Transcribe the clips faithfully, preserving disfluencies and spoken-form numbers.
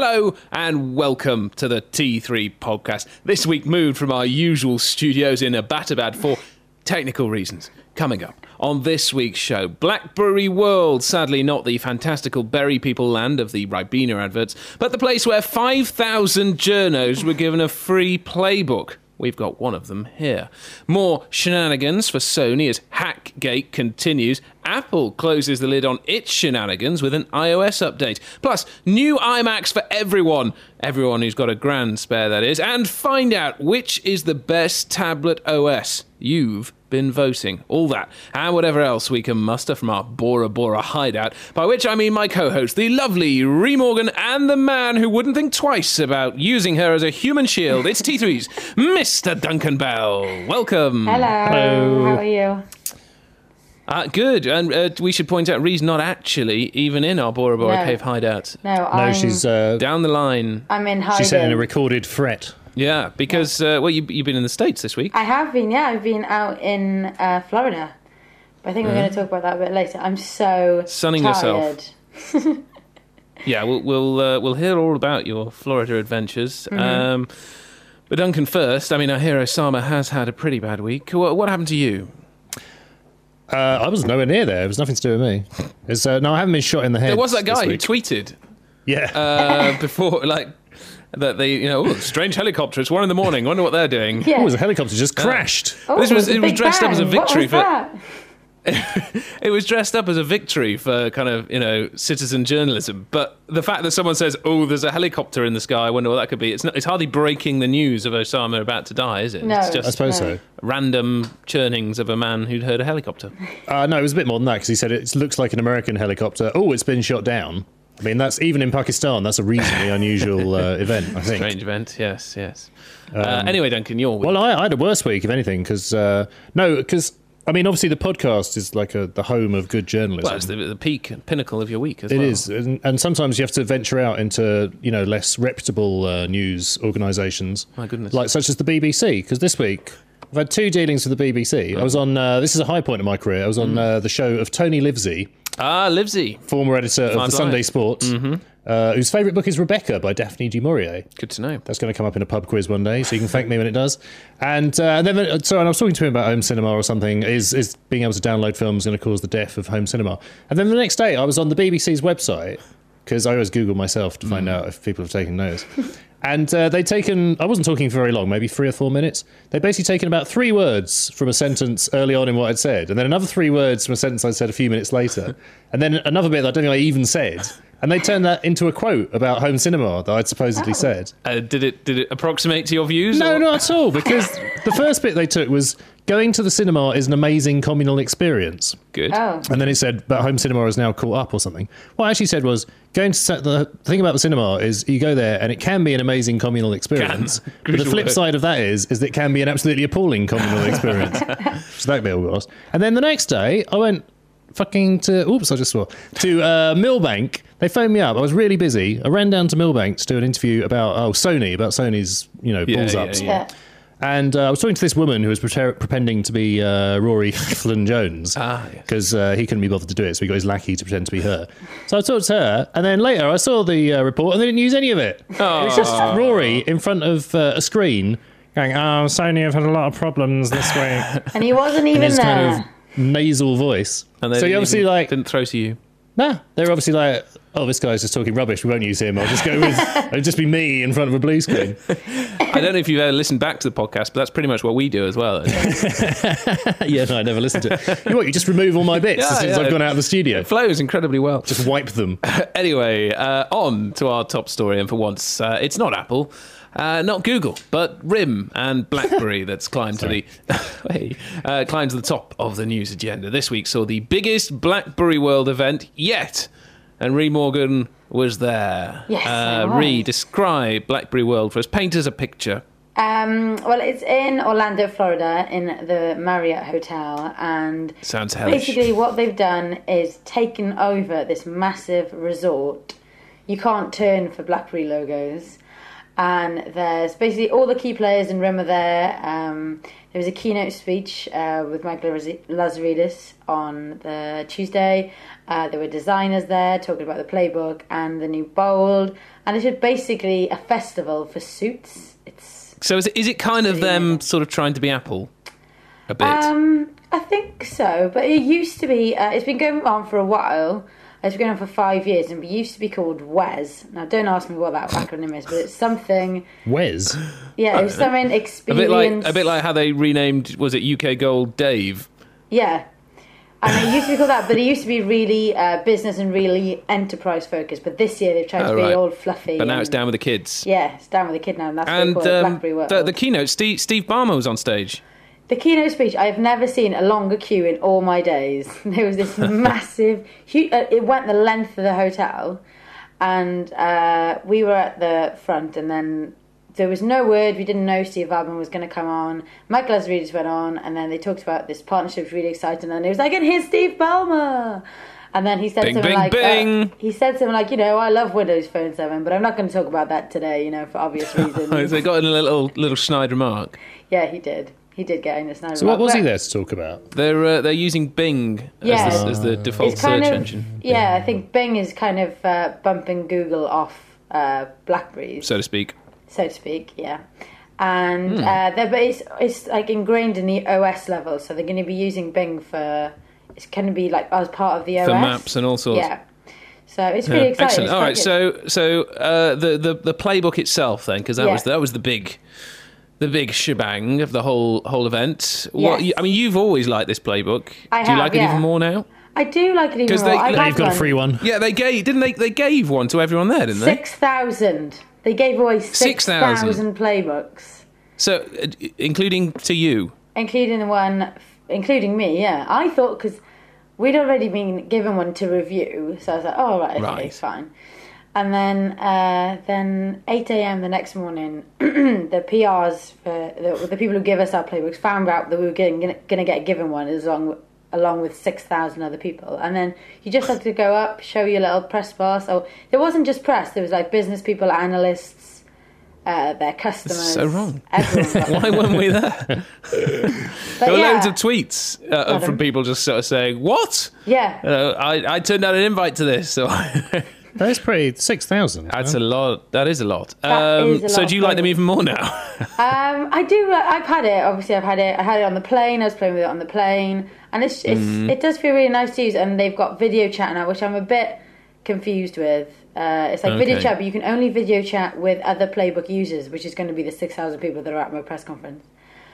Hello and welcome to the T three podcast. This week moved from our usual studios in Abbottabad for technical reasons. Coming up on this week's show, Blackberry World, sadly not the fantastical berry people land of the Ribena adverts, but the place where five thousand journos were given a free playbook. We've got one of them here. More shenanigans for Sony as Hackgate continues. Apple closes the lid on its shenanigans with an iOS update. Plus, new iMacs for everyone. Everyone who's got a grand spare, that is. And find out which is the best tablet O S. You've been voting. All that and whatever else we can muster from our Bora Bora hideout, by which I mean my co-host, the lovely Ree Morgan, and the man who wouldn't think twice about using her as a human shield. It's T three's Mister Duncan Bell. Welcome. Hello. Hello. How are you? Uh, good. And uh, we should point out Ree's not actually even in our Bora Bora No. cave hideout. No, No, I'm, she's uh, Down the line. I'm in hiding. she's setting a recorded threat. Yeah, because, uh, well, you, you've been in the States this week. I have been, yeah. I've been out in uh, Florida. But I think we're going to talk about that a bit later. I'm so Sunning tired. yourself. Yeah, we'll we'll, uh, we'll hear all about your Florida adventures. Mm-hmm. Um, but Duncan first, I mean, I hear Osama has had a pretty bad week. What, what happened to you? Uh, I was nowhere near there. It was nothing to do with me. It's, uh, no, I haven't been shot in the head. There was that this guy who week. tweeted Yeah. uh, before, like, that they, you know, oh, strange helicopter, it's one in the morning, wonder what they're doing. Yeah. Oh, the helicopter just crashed. Oh, This was- a it was big dressed up as a bang. What victory was for- that? It was dressed up as a victory for kind of, you know, citizen journalism. But the fact that someone says, oh, there's a helicopter in the sky, I wonder what that could be. It's not, it's hardly breaking the news of Osama about to die, is it? No. It's I just suppose No. so. random churnings of a man who'd heard a helicopter. Uh, no, it was a bit more than that because he said it looks like an American helicopter. Oh, it's been shot down. I mean, that's even in Pakistan, that's a reasonably unusual uh, event, I think. Strange event, yes, yes. uh, anyway, Duncan, your week. Well, I, I had a worse week, if anything, because, uh, no, because, I mean, obviously the podcast is like a, the home of good journalism. Well, it's the, the peak, pinnacle of your week as It well. is, and, and sometimes you have to venture out into, you know, less reputable uh, news organisations. My goodness. Like, such as the B B C, because this week I've had two dealings with the B B C. I was on, uh, this is a high point in my career, I was on uh, the show of Tony Livesey, Ah, Livesey. former editor of Five the Sunday Live. Sport, uh, whose favourite book is Rebecca by Daphne du Maurier. Good to know. That's going to come up in a pub quiz one day, so you can thank me when it does. And, uh, and then, so and I was talking to him about home cinema or something. Is is being able to download films going to cause the death of home cinema? And then the next day, I was on the B B C's website because I always Google myself to find out if people have taken notes. And uh, they'd taken, I wasn't talking for very long, maybe three or four minutes. They'd basically taken about three words from a sentence early on in what I'd said, and then another three words from a sentence I'd said a few minutes later, and then another bit that I don't think I even said. And they turned that into a quote about home cinema that I'd supposedly Oh. said. Uh, did it did it approximate to your views? No, or- not at all, because the first bit they took was going to the cinema is an amazing communal experience. Good. Oh. And then it said, but home cinema is now caught up or something. What I actually said was, going to set the thing about the cinema is you go there and it can be an amazing communal experience. Can. But the Crucial flip word. side of that is, is that it can be an absolutely appalling communal experience. So that bit was. And then the next day, I went fucking to, oops, I just swore, to uh, Millbank. They phoned me up. I was really busy. I ran down to Millbank to do an interview about, oh, Sony, about Sony's, you know, Yeah, balls yeah, ups. yeah. Yeah. And uh, I was talking to this woman who was pre- pretending to be uh, Rory Flynn Jones Ah, yes. because uh, he couldn't be bothered to do it, so he got his lackey to pretend to be her. So I talked to her, and then later I saw the uh, report, and they didn't use any of it. It was just Rory in front of uh, a screen going, "Oh, Sony have had a lot of problems this week." And he wasn't in even his there. kind of nasal voice. And they so you didn't obviously even- like, didn't throw to you. nah, they're obviously like, oh, this guy's just talking rubbish. We won't use him. I'll just go with, it'll just be me in front of a blue screen. I don't know if you've ever listened back to the podcast, but that's pretty much what we do as well. Yeah, no, I never listened to it. You what? You just remove all my bits Yeah, as soon as yeah. I've gone out of the studio. It flows incredibly well. Just wipe them. Anyway, uh, on to our top story, and for once, uh, it's not Apple, uh, not Google, but R I M and BlackBerry that's climbed to the hey, uh, climbed to the top of the news agenda. This week saw the biggest BlackBerry World event yet, and Ree Morgan was there. Yes, I uh, was. Ree, describe BlackBerry World for us. Paint us a picture. Um, well, it's in Orlando, Florida, in the Marriott Hotel, and Sounds hellish. basically what they've done is taken over this massive resort. You can't turn for BlackBerry logos, And there's basically all the key players in room are there. Um, there was a keynote speech uh, with Michael Lazaridis on the Tuesday. Uh, there were designers there talking about the playbook and the new bold. And it's just basically a festival for suits. It's So is it, is it kind of them amazing. sort of trying to be Apple a bit? Um, I think so, but it used to be. Uh, it's been going on for a while. It's been going on for five years, and it used to be called W E S. Now, don't ask me what that acronym is, but it's something. Wes. Yeah, it was something a experience. bit like a bit like how they renamed, was it U K Gold Dave? Yeah, and it used to be called that, but it used to be really uh, business and really enterprise focused. But this year they've tried Oh, to be right. all fluffy. But now and- it's down with the kids. Yeah, it's down with the kid now, and that's And what they call it, um, Blackberry World. the, the keynote, Steve, Steve Ballmer was on stage. The keynote speech, I've never seen a longer queue in all my days. There was this massive, huge, uh, it went the length of the hotel, and uh, we were at the front, and then there was no word, we didn't know Steve Ballmer was going to come on. Michael Lazaridis went on, and then they talked about this partnership, was really exciting, and it was like, and here's Steve Ballmer! And then he said Bing, something bing, like, bing. Uh, he said something like, you know, I love Windows Phone seven, but I'm not going to talk about that today, you know, for obvious reasons. They got in a little little snide remark. Yeah, he did. He did get in a snide So what remark, was he but- there to talk about? They're uh, they're using Bing Yeah. as, the, as the default It's kind search of, engine, yeah, I think Bing is kind of uh, bumping Google off uh, Blackberries, so to speak. so to speak, yeah. And Hmm. uh, they're, but it's, it's like ingrained in the O S level, so they're going to be using Bing for, it's going to be like as part of the O S. For maps and all sorts. Yeah. So it's really Yeah. exciting. Excellent. It's All quite right. good. So, so uh, the, the the playbook itself, then, because that Yeah. was that was the big, the big shebang of the whole whole event. What? Yes. You, I mean, you've always liked this playbook. I Do you have, like it yeah. even more now? I do like it even 'Cause more. they- I've Yeah, Yeah, had you've got a one. free one. Yeah, they gave didn't they? They gave one to everyone there, didn't they? six thousand. They gave away six six thousand. thousand playbooks, So, uh, including to you. including the one, including me, yeah. I thought, because we'd already been given one to review, so I was like, oh, right, okay, Right. fine. And then uh, then eight a.m. the next morning, the P Rs, for the, the people who give us our playbooks, found out that we were going to get given one as long, along with six thousand other people. And then you just had to go up, show your little press pass. Oh, there wasn't just press, there was like business people, analysts, uh, their customers. so wrong. Everyone got Why one. weren't we there? But There were yeah, loads of tweets uh, Pardon? from people just sort of saying, "What? yeah. Uh, I I turned out an invite to this." So That's pretty six thousand. that's a lot. That is a lot. That Um, is a so lot do you of like them playbooks. even more now? Um, I do. uh, I've had it. Obviously, I've had it. I had it on the plane. I was playing with it on the plane, and it's, it's Mm-hmm. it does feel really nice to use. And they've got video chat now, which I'm a bit confused with. Uh, it's like video Okay. chat, but you can only video chat with other playbook users, which is going to be the six thousand people that are at my press conference.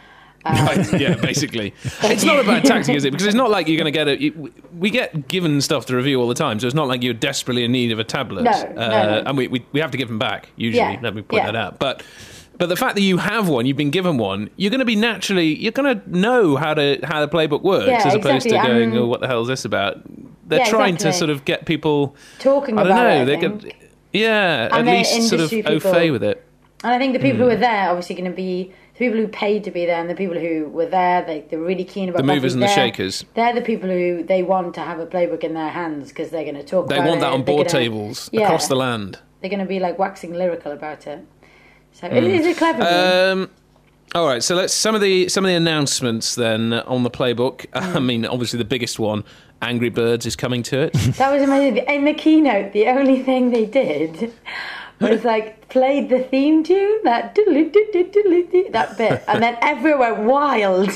Right, yeah, basically. It's not a bad tactic, is it? Because it's not like you're going to get a. you- We get given stuff to review all the time, so it's not like you're desperately in need of a tablet. No, uh, no, no. And we, we we have to give them back usually. Yeah, Let me point yeah. that out. But but the fact that you have one, you've been given one, you're going to be naturally you're going to know how to how the playbook works, Yeah, as opposed exactly, to going, and- "Oh, what the hell is this about?" They're Yeah, trying to exactly. sort of get people. Talking I don't about know. it, I They think. could, yeah, at And they're least sort of industry au people. fait with it. And I think the Hmm. people who were there obviously going to be the people who paid to be there, and the people who were there. They they're really keen about The movers Buffy. and the They're- shakers. They're the people who they want to have a playbook in their hands because they're going to talk. They about want that it. on They're board gonna- tables Yeah. across the land. They're going to be like waxing lyrical about it. So Hmm. it is a clever move. Um, all right, so let's some of the some of the announcements then on the playbook. I mean, obviously the biggest one, Angry Birds is coming to it. That was amazing. In the keynote, the only thing they did was like played the theme tune, that doodly-doo-doo-doo-doo, that bit, and then everyone went wild.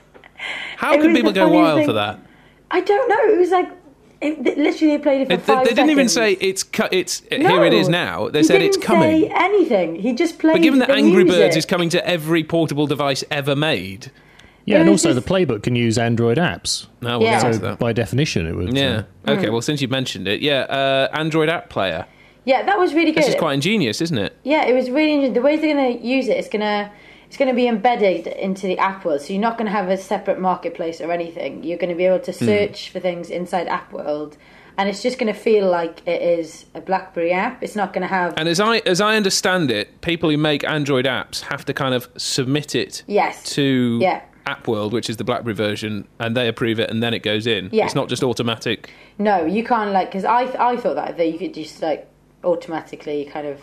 How It could was people the go funniest wild thing. for that? I don't know. It was like it, they- literally they played it for It, they, five they didn't even seconds. say it's cu- it's No, here. It is now. They he said it's didn't coming. Say anything. He just played. But given that the Angry Birds music. is coming to every portable device ever made, Yeah, It and was also just- the playbook can use Android apps. now we'll Yeah. get So into that. by definition, it would. Yeah. uh, Okay. Well, since you've mentioned it, yeah, uh, Android app player. Yeah, that was really good. This is quite ingenious, isn't it? Yeah, it was really interesting. The ways they're going to use it, it's going to it's going to be embedded into the app world. So you're not going to have a separate marketplace or anything. You're going to be able to search for things inside app world, and it's just going to feel like it is a BlackBerry app. It's not going to have And as I as I understand it, people who make Android apps have to kind of submit it yes, to Yeah. App World, which is the BlackBerry version, and they approve it, and then it goes in. Yeah. It's not just automatic. no, you can't like because I I thought that that you could just like automatically kind of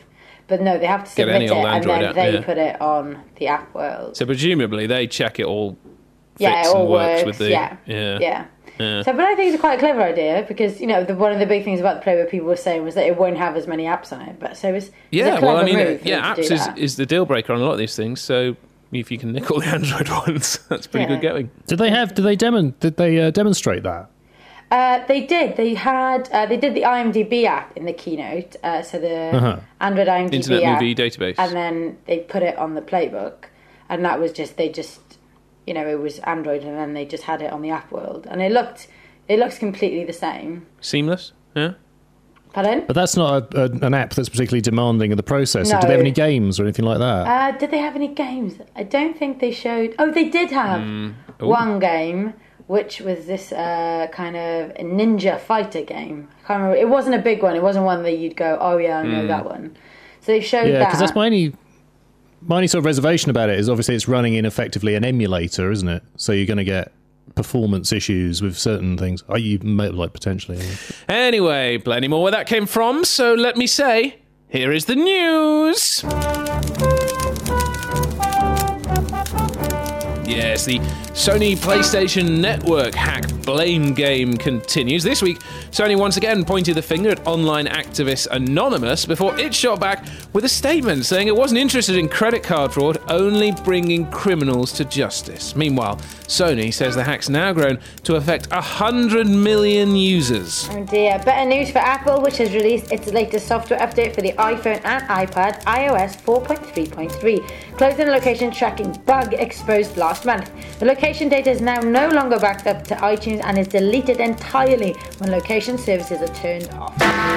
But no, they have to Get submit any it, old and Android then app, they yeah. put it on the app world. So presumably they check it all fits Yeah, it all and works, works. with the yeah. yeah. yeah. Yeah. So, but I think it's quite a clever idea because you know the, one of the big things about the Playboy people were saying was that it won't have as many apps on it. But so it's, it's Yeah, a clever well, I mean, move for yeah, them to do apps is, that. is the deal breaker on a lot of these things. So if you can nick all the Android ones, that's pretty Yeah. good going. Did they have? Did they demon? Did they uh, demonstrate that? Uh, they did. They had. Uh, they did the IMDb app in the keynote. Uh, so the Uh-huh. Android IMDb Internet app, Movie Database. and then they put it on the Playbook, and that was just they just, you know, it was Android, and then they just had it on the app world, and it looked, it looks completely the same. Seamless, yeah. Pardon? But that's not a, a, an app that's particularly demanding of the processor. No. Do they have any games or anything like that? Uh, did they have any games? I don't think they showed. Oh, they did have Ooh. one game, which was this uh, kind of ninja fighter game. I can't remember. It wasn't a big one. It wasn't one that you'd go, oh yeah, I know that one. So they showed Yeah, that. because that's my only, my only sort of reservation about it is obviously it's running in effectively an emulator, isn't it? So you're going to get performance issues with certain things. Are you like potentially? Anyway, plenty more where that came from. So let me say, here is the news. Yes, the Sony PlayStation Network hack blame game continues. This week, Sony once again pointed the finger at online activist Anonymous before it shot back with a statement saying it wasn't interested in credit card fraud, only bringing criminals to justice. Meanwhile, Sony says the hack's now grown to affect one hundred million users. Oh dear. Better news for Apple, which has released its latest software update for the iPhone and iPad, iOS four point three point three. Closing the location tracking bug exposed last month. The location data is now no longer backed up to iTunes and is deleted entirely when location services are turned off.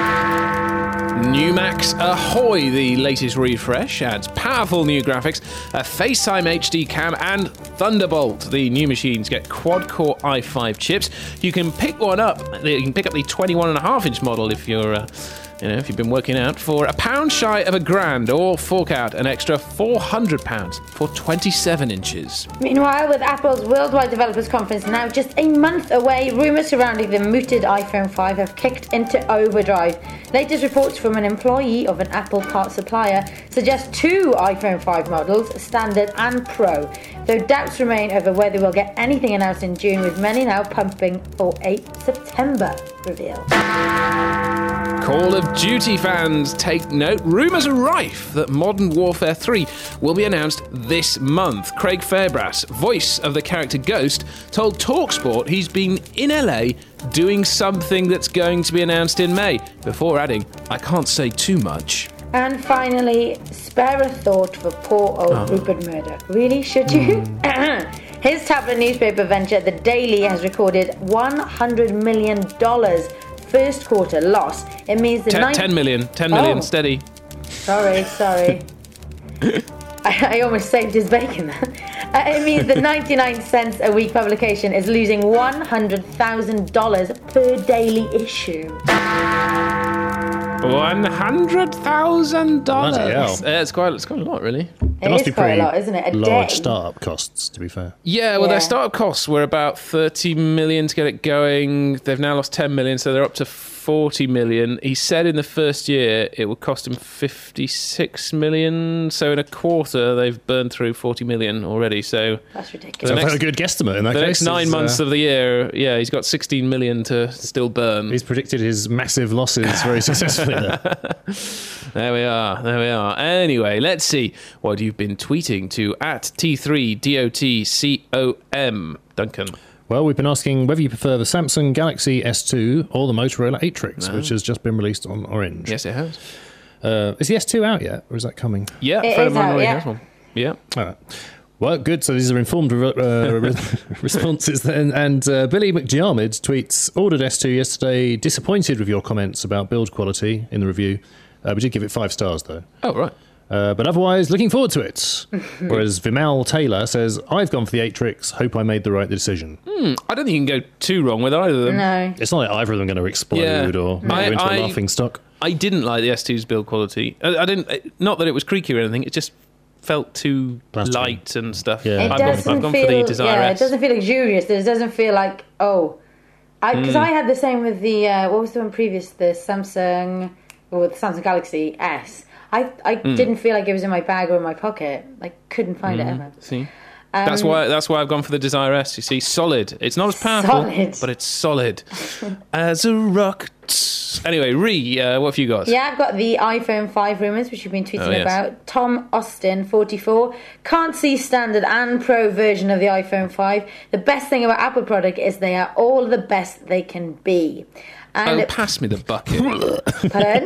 New Max Ahoy, the latest refresh, adds powerful new graphics, a FaceTime H D cam, and Thunderbolt. The new machines get quad-core i five chips. You can pick one up. You can pick up the twenty-one and a half inch model if you're, uh, you know, if you've been working out for a pound shy of a grand, or fork out an extra four hundred pounds for twenty-seven inches. Meanwhile, with Apple's Worldwide Developers Conference now just a month away, rumours surrounding the mooted iPhone five have kicked into overdrive. Latest reports from an employee of an Apple parts supplier suggest two iPhone five models, Standard and Pro, though doubts remain over whether we'll get anything announced in June, with many now pumping for a September reveal. Call of Duty fans, take note. Rumours are rife that Modern Warfare three will be announced this month. Craig Fairbrass, voice of the character Ghost, told TalkSport he's been in L A doing something that's going to be announced in May, before adding, I can't say too much. And finally, spare a thought for poor old Oh. Rupert Murdoch. Really, should you? His tabloid newspaper venture, The Daily, has recorded one hundred million dollars first quarter loss. It means the Ten, ninth... ten million, ten million, Oh. steady. Sorry, sorry. I, I almost saved his bacon there. Uh, it means the ninety-nine cents a week publication is losing one hundred thousand dollars per daily issue. One hundred thousand dollars. Bloody hell. Uh, it's quite, it's quite a lot, really. It must is be quite pretty a lot, isn't it? A large day. startup costs, to be fair. Yeah, well, Yeah. their startup costs were about thirty million to get it going. They've now lost ten million, so they're up to forty million. He said in the first year it would cost him fifty-six million. So in a quarter, they've burned through forty million already. So That's The ridiculous. Sounds next- like a good guesstimate in that the case. next nine It's, months uh, of the year, yeah, he's got sixteen million to still burn. He's predicted his massive losses very successfully there. There we are. There we are. Anyway, let's see what you've been tweeting to at T three D O T C O M. Duncan. Well, we've been asking whether you prefer the Samsung Galaxy S two or the Motorola Atrix, which has just been released on Orange. Yes, it has. Uh, is the S two out yet, or is that coming? Yeah, It a friend is of mine out, already yeah. has one. Yeah. All right. Well, good. So these are informed re- uh, re- responses then. And uh, Billy McGiarmid tweets, ordered S two yesterday, disappointed with your comments about build quality in the review. Uh, we did give it five stars, though. Oh, right. Uh, but otherwise, looking forward to it. Whereas Vimal Taylor says, I've gone for the Atrix, hope I made the right decision. Hmm, I don't think you can go too wrong with either of them. No. It's not like either of them going to explode Yeah. or go I- into a I- laughing stock. I didn't like the S two's build quality. I, I didn't. Not that it was creaky or anything. It just felt too Plasticky. light and stuff. Yeah. It I've, gone, doesn't I've gone feel, for the Desire yeah, S. it doesn't feel luxurious. It doesn't feel like, oh. Because I, Hmm. I had the same with the, uh, what was the one previous, the Samsung, or the Samsung Galaxy S. I, I mm. didn't feel like it was in my bag or in my pocket. Like, couldn't find mm. it ever. See? Um, that's why that's why I've gone for the Desire S. You see, solid. It's not as powerful, solid. but it's solid as a rock. Anyway, Ree, uh, what have you got? Yeah, I've got the iPhone five rumours, which you've been tweeting oh, yes. about. Tom Austin, forty-four. Can't see standard and pro version of the iPhone five. The best thing about Apple product is they are all the best they can be. And oh, it... pass me the bucket. Pardon?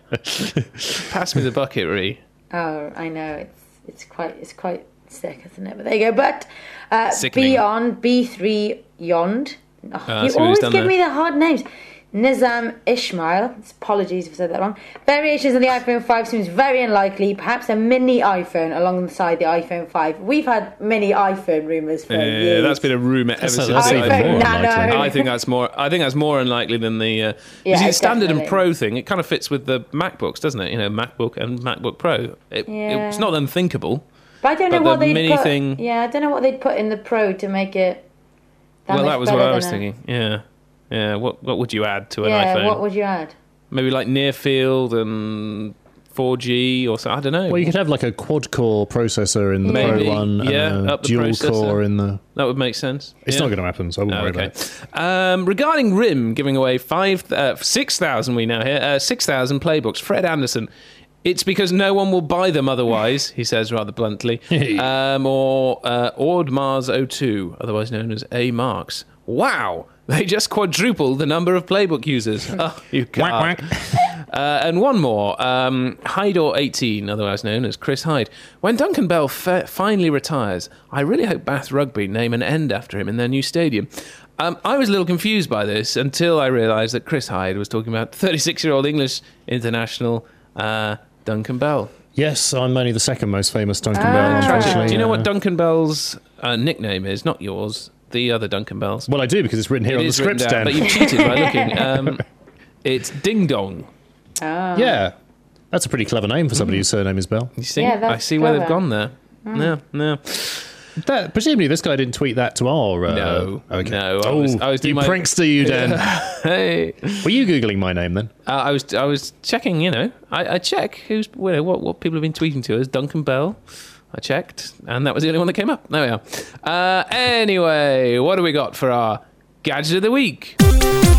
Pass me the bucket, Ree. Oh, I know. It's it's quite it's quite sick, isn't it? But there you go. But uh, Beyond, B three Yond. Oh, uh, you always give me the hard names. Nizam Ismail, apologies if I said that wrong. Variations of the iPhone five seems very unlikely. Perhaps a mini iPhone alongside the iPhone five. We've had mini iPhone rumours for yeah, years. That's been a rumour ever since. That's even more unlikely. I think that's more. I think that's more unlikely than the. Uh, yeah, you see, the standard definitely. and Pro thing. It kind of fits with the MacBooks, doesn't it? You know, MacBook and MacBook Pro. It, yeah. It's not unthinkable. But I don't know but what the they'd mini put. Thing, yeah, I don't know what they'd put in the Pro to make it. That well, much that was better what I was than thinking. Yeah. Yeah, what what would you add to an yeah, iPhone? Yeah, what would you add? Maybe like near field and four G or so. I don't know. Well, you could have like a quad-core processor in the Maybe. Pro one yeah, and a up the dual-core in the... That would make sense. It's yeah. not going to happen, so I wouldn't oh, worry okay. about it. Um, regarding R I M giving away five, uh, six thousand, we now hear, uh, six thousand playbooks, Fred Anderson... It's because no one will buy them otherwise, he says rather bluntly. um, or uh, Ord Mars oh two, otherwise known as A Marks. Wow, they just quadrupled the number of Playbook users. Oh, you can't. uh, and one more, um, Hydor eighteen, otherwise known as Chris Hyde. When Duncan Bell fa- finally retires, I really hope Bath Rugby name an end after him in their new stadium. Um, I was a little confused by this until I realised that Chris Hyde was talking about thirty-six-year-old English international uh, Duncan Bell. Yes, I'm only the second most famous Duncan ah. Bell, unfortunately. Do you know uh, what Duncan Bell's uh, nickname is? Not yours, the other Duncan Bell's. Well, I do, because it's written here it on the script down, stand. But you've cheated by looking. Um, it's Ding Dong. Oh. Yeah, that's a pretty clever name for somebody mm. whose surname is Bell. You see? Yeah, I see clever. where they've gone there. Mm. No, no. That, presumably this guy didn't tweet that to our... Uh, no, okay. no. I oh, was, I was you my... prankster, you, Dan. Hey. Were you Googling my name, then? Uh, I was I was checking, you know. I, I check who's you know, what, what people have been tweeting to us. Duncan Bell. I checked, and that was the only one that came up. There we are. Uh, anyway, what do we got for our Gadget of the Week? Well,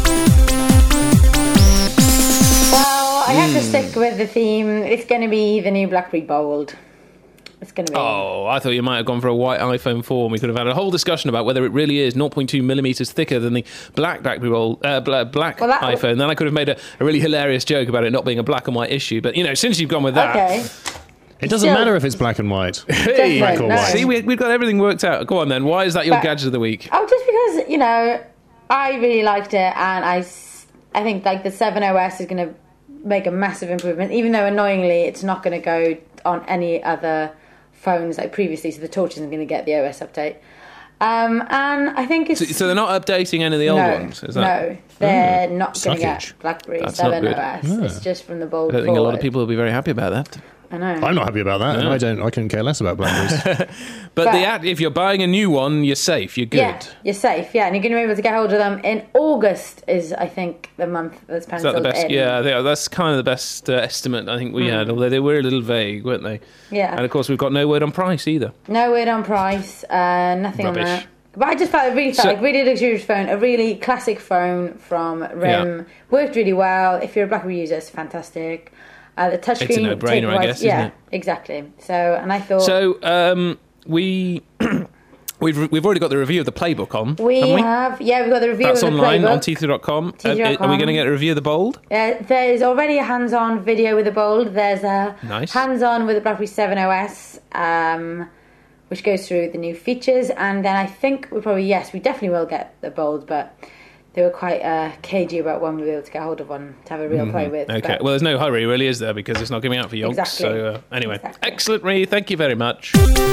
I have to stick with the theme. It's going to be the new BlackBerry Bold. It's going to be. Oh, I thought you might have gone for a white iPhone four. And we could have had a whole discussion about whether it really is zero point two millimeters thicker than the black BlackBerry Bold, uh, black well, iPhone. Then I could have made a, a really hilarious joke about it not being a black and white issue. But you know, since you've gone with that, okay. It doesn't Still, matter if it's black and white. Hey, black or no. white. See, we, we've got everything worked out. Go on then. Why is that your but, gadget of the week? Oh, just because you know, I really liked it, and I, I think like the seven O S is going to make a massive improvement. Even though annoyingly, it's not going to go on any other phones like previously, so the Torch isn't going to get the O S update. Um, and I think it's... So, so they're not updating any of the old no, ones? Is that... No, they're mm. not going to Suckage. get BlackBerry That's seven O S. Yeah. It's just from the Bold I don't think forward. a lot of people will be very happy about that. I know. I'm not happy about that. No. And I don't. I couldn't care less about Blackberries. but, But- the ad, if you're buying a new one, you're safe. You're good. Yeah, you're safe, yeah, and you're going to be able to get hold of them in August is, I think, the month that's Is penciled that the best? in. Yeah, I think that's kind of the best uh, estimate I think we Mm. had, although they were a little vague, weren't they? Yeah. And of course, we've got no word on price either. No word on price, uh, nothing Rubbish. on that. But I just felt it really felt So- like really luxurious phone, a really classic phone from R I M. Worked really well. If you're a BlackBerry user, it's fantastic. Uh, the touchscreen, It's a no-brainer, I guess, isn't yeah, it? exactly. So, and I thought So um, we we've we've already got the review of the playbook on. we, haven't we? have, yeah, we've got the review That's of the online playbook. on T three dot com. T three dot com. Are we going to get a review of the Bold? Uh, there's already a hands-on video with the Bold. There's a Nice. hands-on with the BlackBerry seven O S, um, which goes through the new features. And then I think we probably, yes, we definitely will get the Bold, but they were quite uh, cagey about when we'll be able to get hold of one to have a real Mm-hmm. play with. Okay. but- Well, there's no hurry, really, is there? Because it's not coming out for yonks. Exactly. So uh, anyway, Exactly. excellent, Ree. Thank you very much.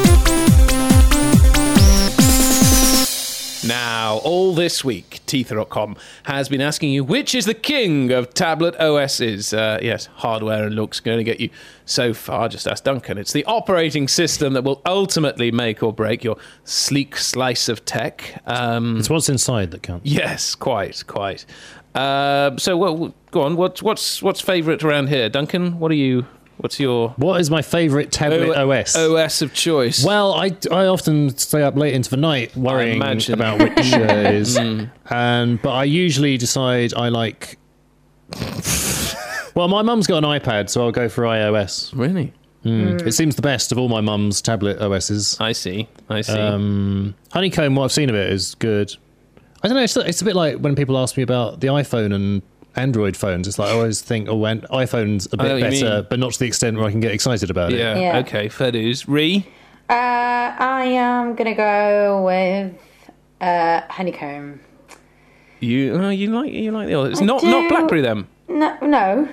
Now, all this week, T three dot com has been asking you which is the king of tablet O Ss. Uh, yes, hardware and looks going to get you so far. Just ask Duncan. It's the operating system that will ultimately make or break your sleek slice of tech. Um, It's what's inside that counts. yes, quite, quite. Uh, so, well, go on. What's what's what's favourite around here, Duncan? What are you What's your What is my favourite tablet O S? O S of choice? Well, I, I often stay up late into the night worrying imagine. about which uh, is, and but I usually decide I like. Well, my mum's got an iPad, so I'll go for iOS. Really? Mm. It seems the best of all my mum's tablet O Ss. I see. I see. Um, Honeycomb, what I've seen of it is good. I don't know. It's, it's a bit like when people ask me about the iPhone and Android phones. It's like I always think, oh, and iPhone's a I know bit what you better, mean. but not to the extent where I can get excited about it. yeah. Yeah. Okay. Fair dues. Ree. Uh, I am gonna go with uh, honeycomb. You. Uh, you like. You like the others. It's I not. do. Not BlackBerry then. No, no,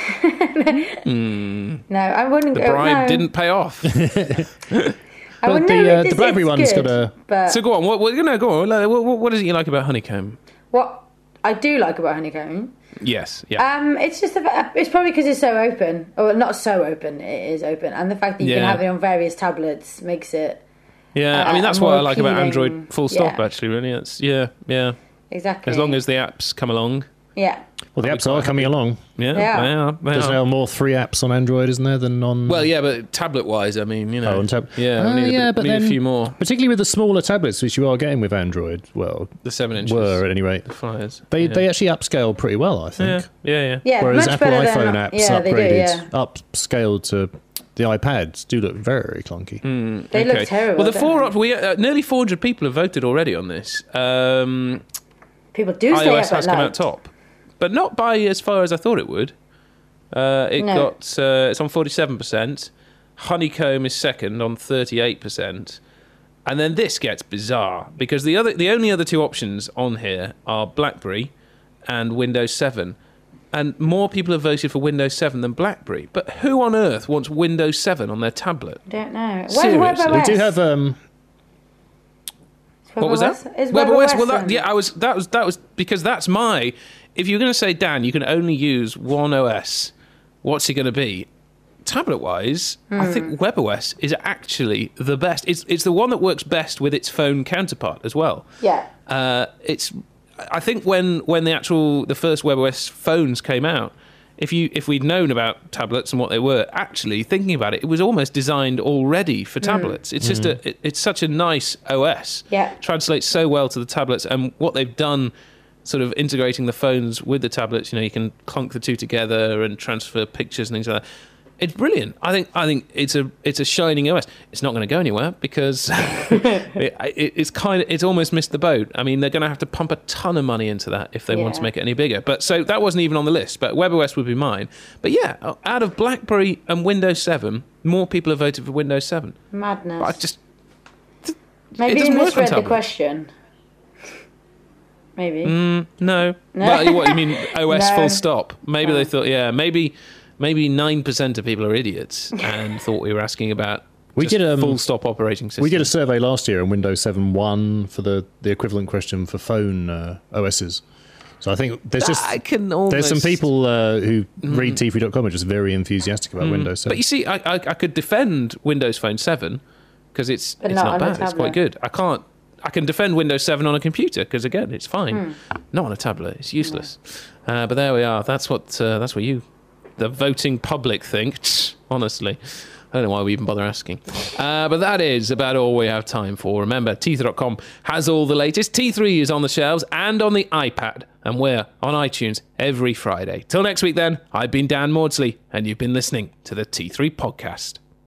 Mm. no. I wouldn't The go. bribe no. didn't pay off. I would But know the, uh, it- the BlackBerry it's one's good, got a- But So go on. What? what no, go on. Like, What, what, what is it you like about Honeycomb? what I do like about honeycomb, Yes. Yeah. um, it's just a bit, it's probably because it's so open, or not so open. It is open, and the fact that you Yeah. can have it on various tablets makes it yeah. I mean, uh, that's more what I like about appealing. Android. Full stop. Yeah. Actually, really. It's yeah. Yeah. exactly As long as the apps come along. yeah. Well, the apps are coming along. Yeah. Yeah. They are, they There's are. now more free apps on Android, isn't there, than on... Well, yeah, but tablet-wise, I mean, you know. Oh, on tab- Yeah. Oh, we need, yeah, a, bit- but we need then- a few more. Particularly with the smaller tablets, which you are getting with Android. Well, The seven inches. were at any rate. Flyers. They yeah. they actually upscale pretty well, I Yeah. think. Yeah. Yeah. Yeah, Whereas much Apple better iPhone than, apps yeah, they do, upgraded, yeah. upscaled to the iPads do look very clunky. Mm, They look terrible, Well, the don't four they? op- we uh, nearly four hundred people have voted already on this. Um, People do stay iOS up has at come night. out top, but not by as far as I thought it would. Uh, it No. got uh, it's on forty-seven percent. Honeycomb is second on thirty-eight percent. And then this gets bizarre because the other the only other two options on here are BlackBerry and Windows seven. And more people have voted for Windows seven than BlackBerry. But who on earth wants Windows seven on their tablet? I don't know. Where's Seriously. WebOS? We do have... Um, Is What was that? WebOS? Is WebOS. WebOS Well, that, on? yeah, I was. That was. That was because that's my. If you're going to say, Dan, you can only use one O S. What's it going to be? Tablet-wise, I think WebOS is actually the best. It's it's the one that works best with its phone counterpart as well. Yeah. Uh, it's. I think when when the actual the first WebOS phones came out, if you if we'd known about tablets and what they were, actually thinking about it, it was almost designed already for tablets. It's just a it, it's such a nice O S. Yeah. Translates so well to the tablets, and what they've done, sort of integrating the phones with the tablets. You know, you can clunk the two together and transfer pictures and things like that. It's brilliant. I think. I think it's a it's a shining O S. It's not going to go anywhere because it, it, it's kind of it's almost missed the boat. I mean, they're going to have to pump a ton of money into that if they want to Yeah. make it any bigger. But so that wasn't even on the list. But WebOS would be mine. But yeah, out of BlackBerry and Windows seven, more people have voted for Windows seven. Madness. But I just Maybe it you doesn't work on misread the tablet. question. Maybe. Mm, no. No. Well, what you mean O S No. full stop? Maybe No. they thought, yeah, maybe maybe nine percent of people are idiots and thought we were asking about We just did, um, full stop operating system. we did a survey last year on Windows seven point one for the, the equivalent question for phone uh, O Ss. So I think there's just... I can almost... There's some people uh, who read T three dot com are just very enthusiastic about Windows seven. But you see, I, I, I could defend Windows Phone seven because it's But it's not not, on a bad. It's quite tablet. good. I can't. I can defend Windows seven on a computer because again, it's fine. Not on a tablet. It's useless. Uh, but there we are. That's what. Uh, that's what you, the voting public, think. Honestly. I don't know why we even bother asking. Uh, but that is about all we have time for. Remember, T three dot com has all the latest. T three is on the shelves and on the iPad. And we're on iTunes every Friday. Till next week then, I've been Dan Maudsley, and you've been listening to the T three Podcast.